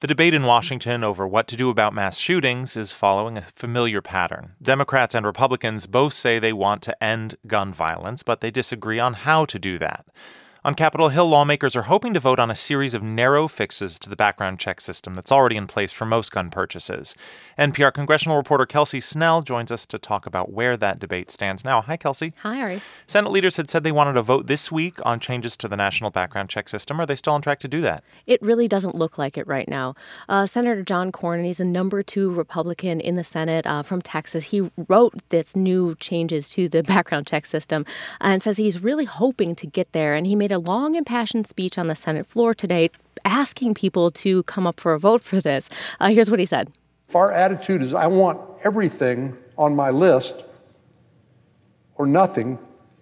The debate in Washington over what to do about mass shootings is following a familiar pattern. Democrats and Republicans both say they want to end gun violence, but they disagree on how to do that. On Capitol Hill, lawmakers are hoping to vote on a series of narrow fixes to the background check system that's already in place for most gun purchases. NPR congressional reporter Kelsey Snell joins us to talk about where that debate stands now. Hi, Kelsey. Hi, Ari. Senate leaders had said they wanted to vote this week on changes to the national background check system. Are they still on track to do that? It really doesn't look like it right now. Senator John Cornyn, he's a number 2 Republican in the Senate from Texas. He wrote this new changes to the background check system and says he's really hoping to get there. And he made a long, impassioned speech on the Senate floor today asking people to come up for a vote for this. Here's what he said. If our attitude is, I want everything on my list or nothing,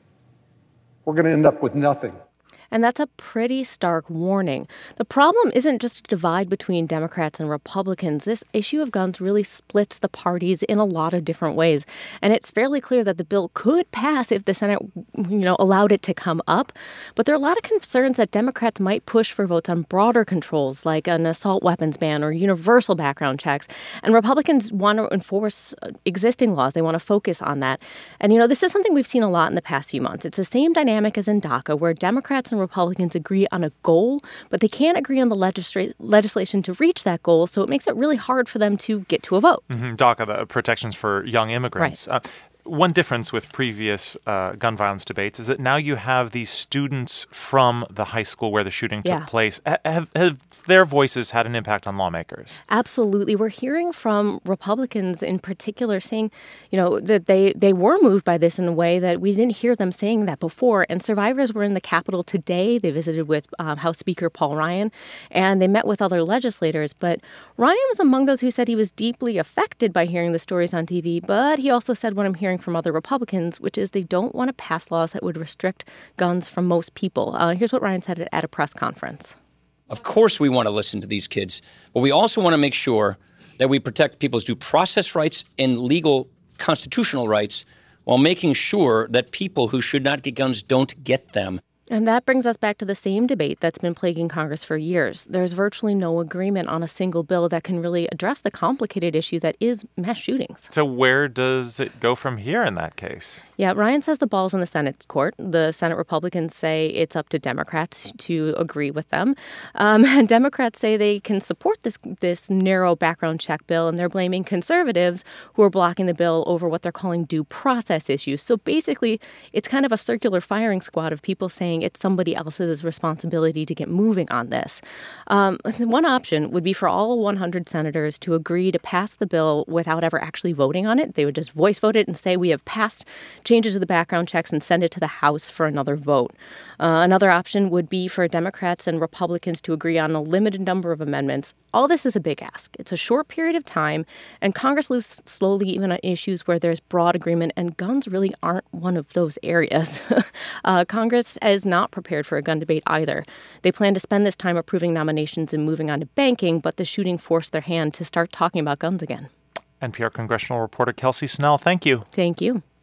we're going to end up with nothing. And that's a pretty stark warning. The problem isn't just a divide between Democrats and Republicans. This issue of guns really splits the parties in a lot of different ways. And it's fairly clear that the bill could pass if the Senate, allowed it to come up. But there are a lot of concerns that Democrats might push for votes on broader controls, like an assault weapons ban or universal background checks. And Republicans want to enforce existing laws. They want to focus on that. And, this is something we've seen a lot in the past few months. It's the same dynamic as in DACA, where Democrats and Republicans agree on a goal, but they can't agree on the legislation to reach that goal, so it makes it really hard for them to get to a vote. DACA, the protections for young immigrants. Right. One difference with previous gun violence debates is that now you have these students from the high school where the shooting took place. Have their voices had an impact on lawmakers? Absolutely. We're hearing from Republicans in particular saying, that they were moved by this in a way that we didn't hear them saying that before. And survivors were in the Capitol today. They visited with House Speaker Paul Ryan, and they met with other legislators. But Ryan was among those who said he was deeply affected by hearing the stories on TV. But he also said what I'm hearing from other Republicans, which is they don't want to pass laws that would restrict guns from most people. Here's what Ryan said at a press conference. Of course we want to listen to these kids, but we also want to make sure that we protect people's due process rights and legal constitutional rights while making sure that people who should not get guns don't get them. And that brings us back to the same debate that's been plaguing Congress for years. There's virtually no agreement on a single bill that can really address the complicated issue that is mass shootings. So where does it go from here in that case? Yeah, Ryan says the ball's in the Senate's court. The Senate Republicans say it's up to Democrats to agree with them. And Democrats say they can support this narrow background check bill, and they're blaming conservatives who are blocking the bill over what they're calling due process issues. So basically, it's kind of a circular firing squad of people saying it's somebody else's responsibility to get moving on this. One option would be for all 100 senators to agree to pass the bill without ever actually voting on it. They would just voice vote it and say, we have passed changes to the background checks, and send it to the House for another vote. Another option would be for Democrats and Republicans to agree on a limited number of amendments. All this is a big ask. It's a short period of time, and Congress moves slowly even on issues where there's broad agreement, and guns really aren't one of those areas. Congress is not prepared for a gun debate either. They plan to spend this time approving nominations and moving on to banking, but the shooting forced their hand to start talking about guns again. NPR congressional reporter Kelsey Snell, thank you. Thank you.